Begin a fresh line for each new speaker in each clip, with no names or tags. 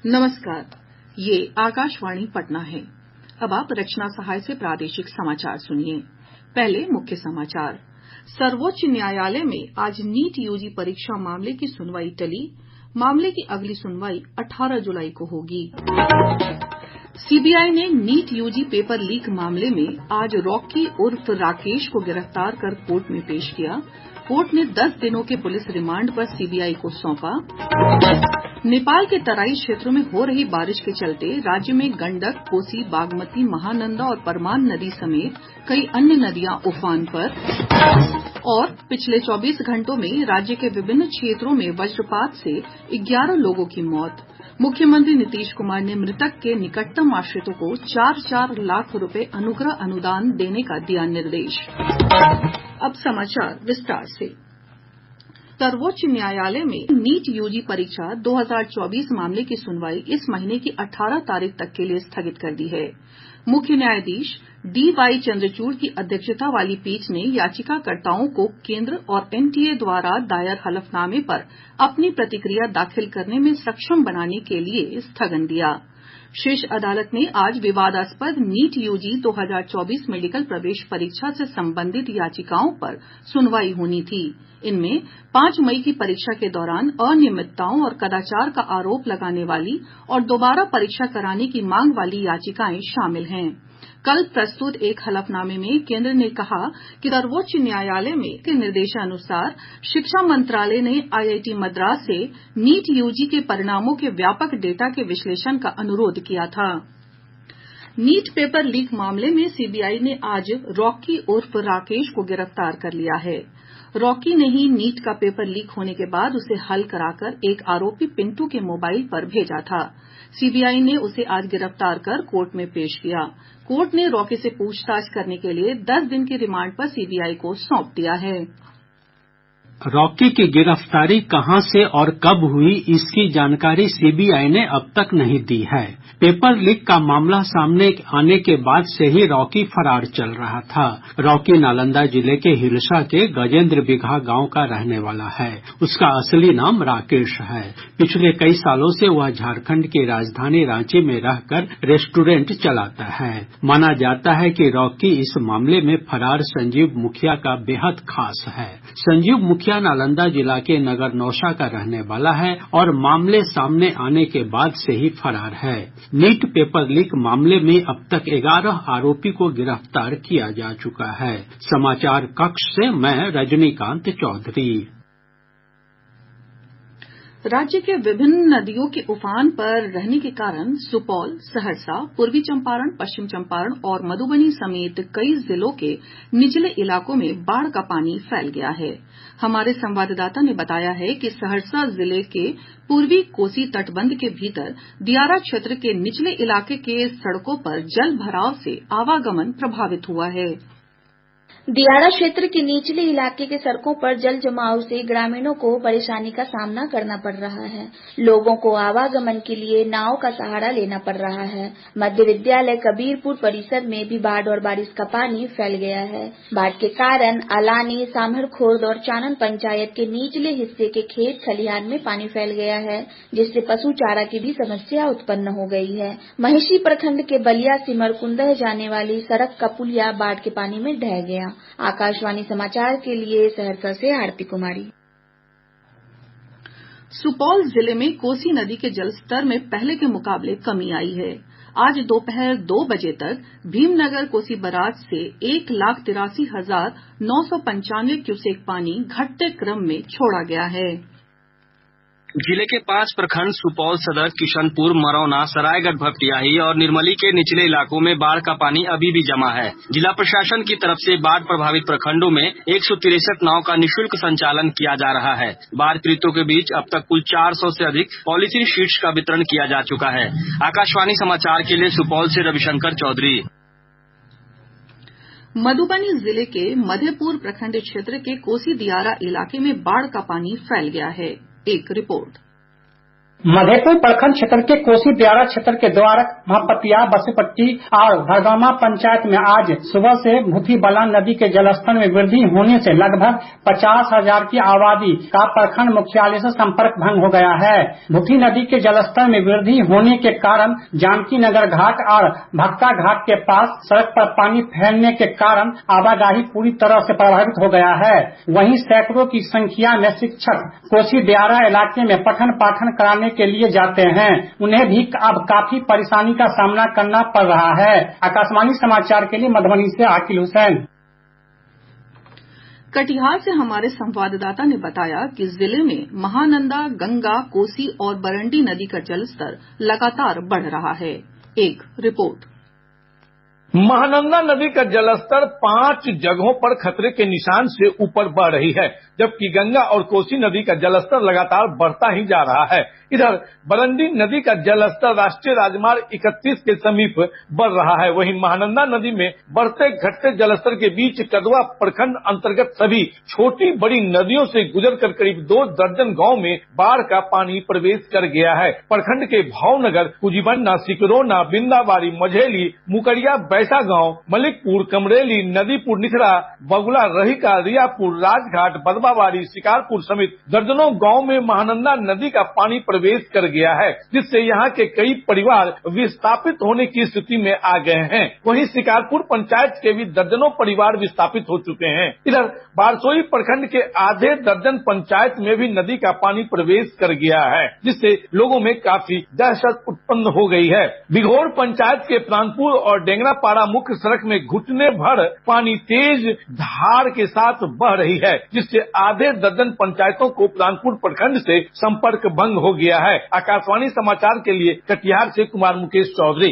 नमस्कार, ये आकाशवाणी पटना है। अब आप रचना सहाय से प्रादेशिक समाचार सुनिए। पहले मुख्य समाचार। सर्वोच्च न्यायालय में आज नीट यूजी परीक्षा मामले की सुनवाई टली। मामले की अगली सुनवाई 18 जुलाई को होगी। सीबीआई ने नीट यूजी पेपर लीक मामले में आज रॉकी उर्फ राकेश को गिरफ्तार कर कोर्ट में पेश किया। कोर्ट ने 10 दिनों के पुलिस रिमांड पर सीबीआई को सौंपा। नेपाल के तराई क्षेत्रों में हो रही बारिश के चलते राज्य में गंडक, कोसी, बागमती, महानंदा और परमान नदी समेत कई अन्य नदियां उफान पर। और पिछले 24 घंटों में राज्य के विभिन्न क्षेत्रों में वज्रपात से 11 लोगों की मौत। मुख्यमंत्री नीतीश कुमार ने मृतक के निकटतम आश्रितों को 4-4 लाख रुपए अनुग्रह अनुदान देने का दिया निर्देश। अब समाचार विस्तार से। सर्वोच्च न्यायालय में नीट यूजी परीक्षा 2024 मामले की सुनवाई इस महीने की 18 तारीख तक के लिए स्थगित कर दी है। मुख्य न्यायाधीश डीवाई चंद्रचूड़ की अध्यक्षता वाली पीठ ने याचिकाकर्ताओं को केंद्र और एनटीए द्वारा दायर हलफनामे पर अपनी प्रतिक्रिया दाखिल करने में सक्षम बनाने के लिए स्थगन दिया। शीर्ष अदालत ने आज विवादास्पद नीट यूजी 2024 मेडिकल प्रवेश परीक्षा से संबंधित याचिकाओं पर सुनवाई होनी थी। इनमें 5 मई की परीक्षा के दौरान अनियमितताओं और कदाचार का आरोप लगाने वाली और दोबारा परीक्षा कराने की मांग वाली याचिकाएं शामिल हैं। कल प्रस्तुत एक हलफनामे में केंद्र ने कहा कि सर्वोच्च न्यायालय के निर्देशानुसार शिक्षा मंत्रालय ने आईआईटी मद्रास से नीट यूजी के परिणामों के व्यापक डेटा के विश्लेषण का अनुरोध किया था। नीट पेपर लीक मामले में सीबीआई ने आज रॉकी उर्फ राकेश को गिरफ्तार कर लिया है। रॉकी ने ही नीट का पेपर लीक होने के बाद उसे हल कराकर एक आरोपी पिंटू के मोबाइल पर भेजा था। सीबीआई ने उसे आज गिरफ्तार कर कोर्ट में पेश किया। कोर्ट ने रॉकी से पूछताछ करने के लिए 10 दिन की रिमांड पर सीबीआई को सौंप दिया है।
रॉकी की गिरफ्तारी कहां से और कब हुई, इसकी जानकारी सीबीआई ने अब तक नहीं दी है। पेपर लीक का मामला सामने आने के बाद से ही रॉकी फरार चल रहा था। रॉकी नालंदा जिले के हिलसा के गजेंद्र बिघा गांव का रहने वाला है। उसका असली नाम राकेश है। पिछले कई सालों से वह झारखंड की राजधानी रांची में रहकर रेस्टोरेंट चलाता है। माना जाता है कि रॉकी इस मामले में फरार संजीव मुखिया का बेहद खास है। संजीव मुखिया नालंदा जिला के नगर नौशा का रहने वाला है और मामले सामने आने के बाद से ही फरार है। नीट पेपर लीक मामले में अब तक 11 आरोपी को गिरफ्तार किया जा चुका है। समाचार कक्ष से मैं रजनीकांत चौधरी।
राज्य के विभिन्न नदियों के उफान पर रहने के कारण सुपौल, सहरसा, पूर्वी चंपारण, पश्चिम चंपारण और मधुबनी समेत कई जिलों के निचले इलाकों में बाढ़ का पानी फैल गया है। हमारे संवाददाता ने बताया है कि सहरसा जिले के पूर्वी कोसी तटबंध के भीतर दियारा क्षेत्र के निचले इलाके के सड़कों पर जल भराव से आवागमन प्रभावित हुआ है।
दियारा क्षेत्र के निचले इलाके के सड़कों पर जल जमाव से ग्रामीणों को परेशानी का सामना करना पड़ रहा है। लोगों को आवागमन के लिए नाव का सहारा लेना पड़ रहा है। मध्य विद्यालय कबीरपुर परिसर में भी बाढ़ और बारिश का पानी फैल गया है। बाढ़ के कारण अलानी, सामरखुर्द और चानन पंचायत के निचले हिस्से के खेत खलिहान में पानी फैल गया है, जिससे पशु चारा की भी समस्या उत्पन्न हो गई है। महिषी प्रखंड के बलिया से मरकुंदह जाने वाली सड़क का पुलिया बाढ़ के पानी में ढह गया। आकाशवाणी समाचार के लिए सहरसा से आरती कुमारी।
सुपौल जिले में कोसी नदी के जलस्तर में पहले के मुकाबले कमी आई है। आज दोपहर 2 बजे तक भीमनगर कोसी बराज से 1,83,995 क्यूसेक पानी घटते क्रम में छोड़ा गया है।
जिले के 5 प्रखंड सुपौल सदर, किशनपुर, मरौना, सरायगढ़ भपटियाही और निर्मली के निचले इलाकों में बाढ़ का पानी अभी भी जमा है। जिला प्रशासन की तरफ से बाढ़ प्रभावित प्रखंडों में 163 नाव का निःशुल्क संचालन किया जा रहा है। बाढ़ पीड़ितों के बीच अब तक कुल 400 से अधिक पॉलीथीन शीट्स का वितरण किया जा चुका है। आकाशवाणी समाचार के लिए सुपौल से रविशंकर चौधरी।
मधुबनी जिले के मधेपुर प्रखंड क्षेत्र के कोसी दियारा इलाके में बाढ़ का पानी फैल गया है। एक रिपोर्ट।
मधेपुर प्रखंड क्षेत्र के कोसी दियारा क्षेत्र के द्वारक, महपतिया, बसुपट्टी और भरगामा पंचायत में आज सुबह से भूथी बलान नदी के जलस्तर में वृद्धि होने से लगभग 50,000 की आबादी का प्रखंड मुख्यालय से संपर्क भंग हो गया है। भूथी नदी के जलस्तर में वृद्धि होने के कारण जानकी नगर घाट और भक्ता घाट के पास सड़क पर पानी फैलने के कारण आवाजाही पूरी तरह से प्रभावित हो गया है। वहीं सैकड़ों की संख्या में शिक्षक कोसी दियारा इलाके में पठन पाठन कराने के लिए जाते हैं। उन्हें भी अब काफी परेशानी का सामना करना पड़ रहा है। आकाशवाणी समाचार के लिए मधुबनी से आकिल हुसैन।
कटिहार से हमारे संवाददाता ने बताया कि जिले में महानंदा, गंगा, कोसी और बरंडी नदी का जलस्तर लगातार बढ़ रहा है। एक रिपोर्ट।
महानंदा नदी का जलस्तर 5 जगहों पर खतरे के निशान से ऊपर बढ़ रही है, जबकि गंगा और कोसी नदी का जलस्तर लगातार बढ़ता ही जा रहा है। इधर बरंडी नदी का जलस्तर राष्ट्रीय राजमार्ग 31 के समीप बढ़ रहा है। वहीं महानंदा नदी में बढ़ते घटते जलस्तर के बीच कदवा प्रखंड अंतर्गत सभी छोटी बड़ी नदियों से गुजरकर करीब 2 दर्जन गांव में बाढ़ का पानी प्रवेश कर गया है। प्रखंड के भावनगर, कुजीबन्ना, सिकरौना, बिंदाबाड़ी, मझेली, मुकरिया, बैसा गांव, मलिकपुर, कमरेली, नदीपुर, निखरा, बगुला, रहिका, रियापुर, राजघाट, बदबाबाड़ी, शिकारपुर समेत दर्जनों गांव में महानंदा नदी का पानी प्रवेश कर गया है, जिससे यहाँ के कई परिवार विस्थापित होने की स्थिति में आ गए हैं। वहीं शिकारपुर पंचायत के भी दर्जनों परिवार विस्थापित हो चुके हैं। इधर बारसोई प्रखंड के आधे दर्जन पंचायत में भी नदी का पानी प्रवेश कर गया है, जिससे लोगों में काफी दहशत उत्पन्न हो गई है। बिघोर पंचायत के प्राणपुर और डेंगरापाड़ा मुख्य सड़क में घुटने भर पानी तेज धार के साथ बह रही है, जिससे आधे दर्जन पंचायतों को प्राणपुर प्रखंड से संपर्क भंग हो गया है। आकाशवाणी समाचार के लिए कटिहार से कुमार मुकेश चौधरी।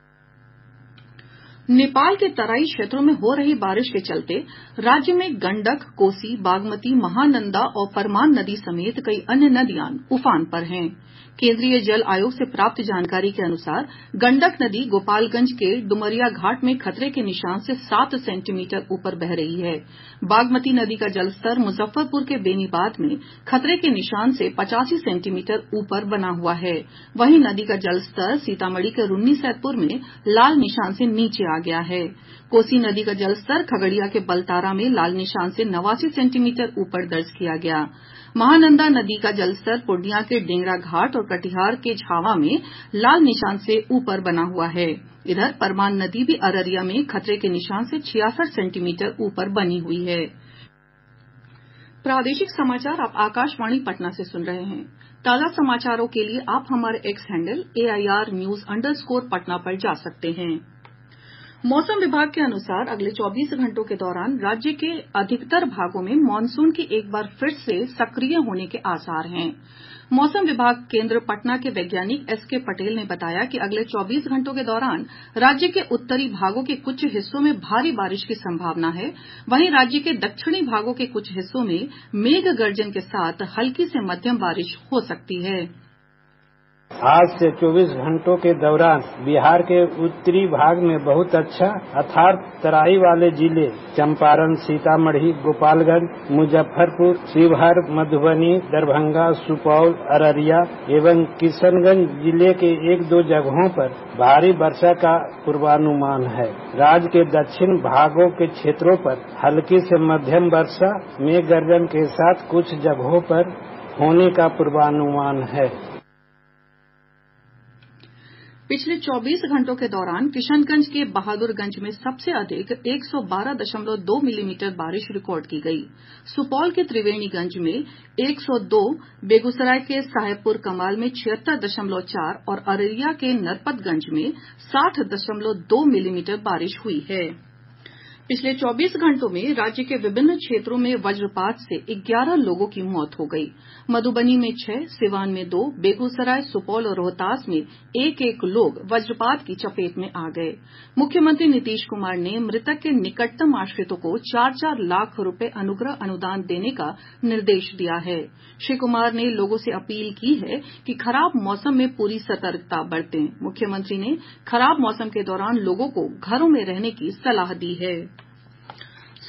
नेपाल के तराई क्षेत्रों में हो रही बारिश के चलते राज्य में गंडक, कोसी, बागमती, महानंदा और परमान नदी समेत कई अन्य नदियां उफान पर हैं। केंद्रीय जल आयोग से प्राप्त जानकारी के अनुसार गंडक नदी गोपालगंज के डुमरिया घाट में खतरे के निशान से 7 सेंटीमीटर ऊपर बह रही है। बागमती नदी का जलस्तर मुजफ्फरपुर के बेनीबाद में खतरे के निशान से 85 सेंटीमीटर ऊपर बना हुआ है। वहीं नदी का जलस्तर सीतामढ़ी के रून्नीसैदपुर में लाल निशान से नीचे आ गया है। कोसी नदी का जलस्तर खगड़िया के बलतारा में लाल निशान से 89 सेंटीमीटर ऊपर दर्ज किया गया। महानंदा नदी का जलस्तर पूर्णिया के डेंगरा घाट और कटिहार के झावा में लाल निशान से ऊपर बना हुआ है। इधर परमान नदी भी अररिया में खतरे के निशान से 66 सेंटीमीटर ऊपर बनी हुई है। प्रादेशिक समाचार आप आकाशवाणी पटना से सुन रहे हैं। ताजा समाचारों के लिए आप हमारे एक्स हैंडल AIR_News_पटना पर जा सकते हैं। मौसम विभाग के अनुसार अगले 24 घंटों के दौरान राज्य के अधिकतर भागों में मानसून के एक बार फिर से सक्रिय होने के आसार हैं। मौसम विभाग केंद्र पटना के वैज्ञानिक SK पटेल ने बताया कि अगले 24 घंटों के दौरान राज्य के उत्तरी भागों के कुछ हिस्सों में भारी बारिश की संभावना है। वहीं राज्य के दक्षिणी भागों के कुछ हिस्सों में मेघ गर्जन के साथ हल्की से मध्यम बारिश हो सकती है।
आज से 24 घंटों के दौरान बिहार के उत्तरी भाग में बहुत अच्छा अर्थात तराई वाले जिले चंपारण, सीतामढ़ी, गोपालगंज, मुजफ्फरपुर, शिवहर, मधुबनी, दरभंगा, सुपौल, अररिया एवं किशनगंज जिले के 1-2 जगहों पर भारी वर्षा का पूर्वानुमान है। राज्य के दक्षिण भागों के क्षेत्रों पर हल्की से मध्यम वर्षा मेघ गर्जन के साथ कुछ जगहों पर होने का पूर्वानुमान है।
पिछले 24 घंटों के दौरान किशनगंज के बहादुरगंज में सबसे अधिक 112.2 मिलीमीटर बारिश रिकॉर्ड की गई। सुपौल के त्रिवेणीगंज में 102, बेगूसराय के साहेबपुर कमाल में 76.4 और अररिया के नरपतगंज में 60.2 मिलीमीटर बारिश हुई है। पिछले 24 घंटों में राज्य के विभिन्न क्षेत्रों में वज्रपात से 11 लोगों की मौत हो गई। मधुबनी में 6, सिवान में 2, बेगूसराय, सुपौल और रोहतास में 1-1 लोग वज्रपात की चपेट में आ गए। मुख्यमंत्री नीतीश कुमार ने मृतक के निकटतम आश्रितों को 4-4 लाख रुपए अनुग्रह अनुदान देने का निर्देश दिया है। श्री कुमार ने लोगों से अपील की है कि खराब मौसम में पूरी सतर्कता बरतें। मुख्यमंत्री ने खराब मौसम के दौरान लोगों को घरों में रहने की सलाह दी है।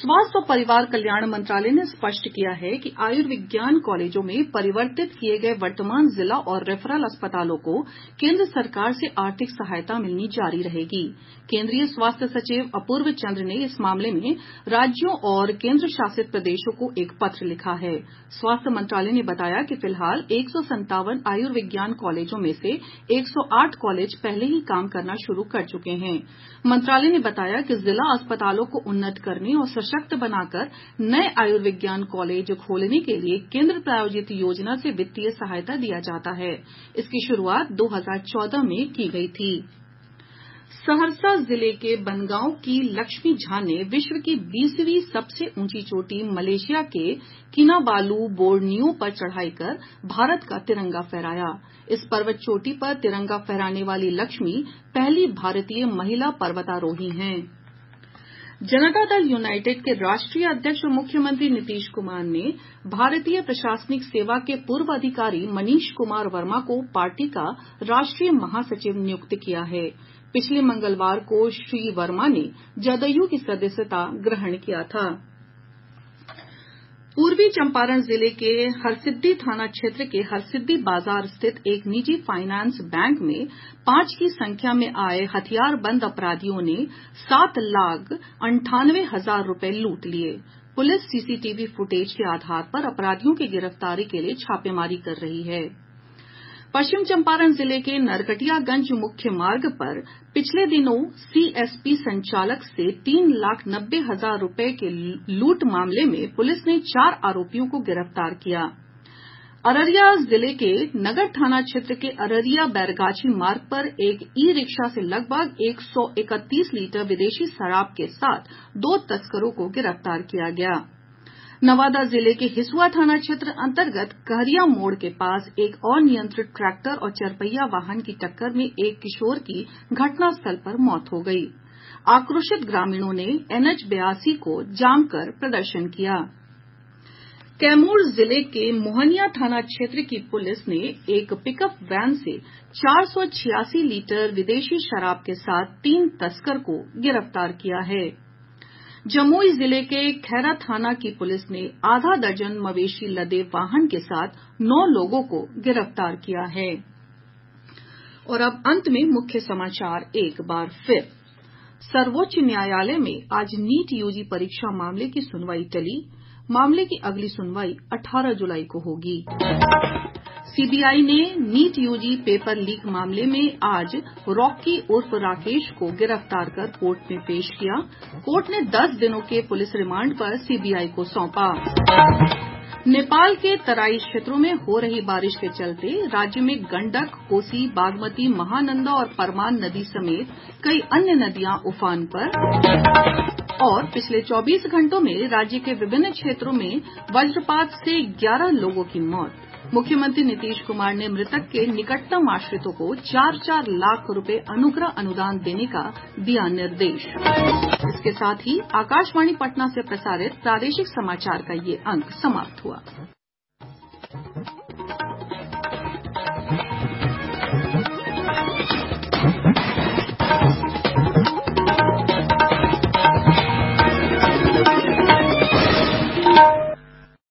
स्वास्थ्य और परिवार कल्याण मंत्रालय ने स्पष्ट किया है कि आयुर्विज्ञान कॉलेजों में परिवर्तित किए गए वर्तमान जिला और रेफरल अस्पतालों को केंद्र सरकार से आर्थिक सहायता मिलनी जारी रहेगी। केंद्रीय स्वास्थ्य सचिव अपूर्व चंद्र ने इस मामले में राज्यों और केंद्र शासित प्रदेशों को एक पत्र लिखा है। स्वास्थ्य मंत्रालय ने बताया कि फिलहाल 157 आयुर्विज्ञान कॉलेजों में से 108 कॉलेज पहले ही काम करना शुरू कर चुके हैं। मंत्रालय ने बताया कि जिला अस्पतालों को उन्नत करने और सशक्त बनाकर नए आयुर्विज्ञान कॉलेज खोलने के लिए केंद्र प्रायोजित योजना से वित्तीय सहायता दिया जाता है। इसकी शुरुआत 2014 में की गई थी। सहरसा जिले के बनगांव की लक्ष्मी झा ने विश्व की 20वीं सबसे ऊंची चोटी मलेशिया के किनाबालू बोर्नियो पर चढ़ाई कर भारत का तिरंगा फहराया। इस पर्वत चोटी पर तिरंगा फहराने वाली लक्ष्मी पहली भारतीय महिला पर्वतारोही हैं। जनता दल यूनाइटेड के राष्ट्रीय अध्यक्ष और मुख्यमंत्री नीतीश कुमार ने भारतीय प्रशासनिक सेवा के पूर्व अधिकारी मनीष कुमार वर्मा को पार्टी का राष्ट्रीय महासचिव नियुक्त किया है। पिछले मंगलवार को श्री वर्मा ने जदयू की सदस्यता ग्रहण किया था। पूर्वी चंपारण जिले के हरसिद्दी थाना क्षेत्र के हरसिद्दी बाजार स्थित एक निजी फाइनेंस बैंक में 5 की संख्या में आए हथियारबंद अपराधियों ने 7,98,000 रुपए लूट लिए। पुलिस सीसीटीवी फुटेज के आधार पर अपराधियों की गिरफ्तारी के लिए छापेमारी कर रही है। पश्चिम चंपारण जिले के नरकटियागंज मुख्य मार्ग पर पिछले दिनों सीएसपी संचालक से 3,90,000 रुपए के लूट मामले में पुलिस ने 4 आरोपियों को गिरफ्तार किया। अररिया जिले के नगर थाना क्षेत्र के अररिया बैरगाछी मार्ग पर एक ई रिक्शा से लगभग 131 लीटर विदेशी शराब के साथ 2 तस्करों को गिरफ्तार किया गया। नवादा जिले के हिसुआ थाना क्षेत्र अंतर्गत कहरिया मोड़ के पास एक अनियंत्रित ट्रैक्टर और चरपहिया वाहन की टक्कर में एक किशोर की घटनास्थल पर मौत हो गई। आक्रोशित ग्रामीणों ने एनएच 82 को जाम कर प्रदर्शन किया। कैमूर जिले के मोहनिया थाना क्षेत्र की पुलिस ने एक पिकअप वैन से 486 लीटर विदेशी शराब के साथ 3 तस्कर को गिरफ्तार किया है। जमुई जिले के खैरा थाना की पुलिस ने आधा दर्जन मवेशी लदे वाहन के साथ 9 लोगों को गिरफ्तार किया है। और अब अंत में मुख्य समाचार एक बार फिर। सर्वोच्च न्यायालय में आज नीट यूजी परीक्षा मामले की सुनवाई टली। मामले की अगली सुनवाई 18 जुलाई को होगी। सीबीआई ने नीट यूजी पेपर लीक मामले में आज रॉकी उर्फ राकेश को गिरफ्तार कर कोर्ट में पेश किया। कोर्ट ने 10 दिनों के पुलिस रिमांड पर सीबीआई को सौंपा। नेपाल के तराई क्षेत्रों में हो रही बारिश के चलते राज्य में गंडक, कोसी, बागमती, महानंदा और परमान नदी समेत कई अन्य नदियां उफान पर। और पिछले 24 घंटों में राज्य के विभिन्न क्षेत्रों में वज्रपात से 11 लोगों की मौत। मुख्यमंत्री नीतीश कुमार ने मृतक के निकटतम आश्रितों को 4-4 लाख रुपए अनुग्रह अनुदान देने का दिया निर्देश। इसके साथ ही आकाशवाणी पटना से प्रसारित प्रादेशिक समाचार का ये अंक समाप्त हुआ।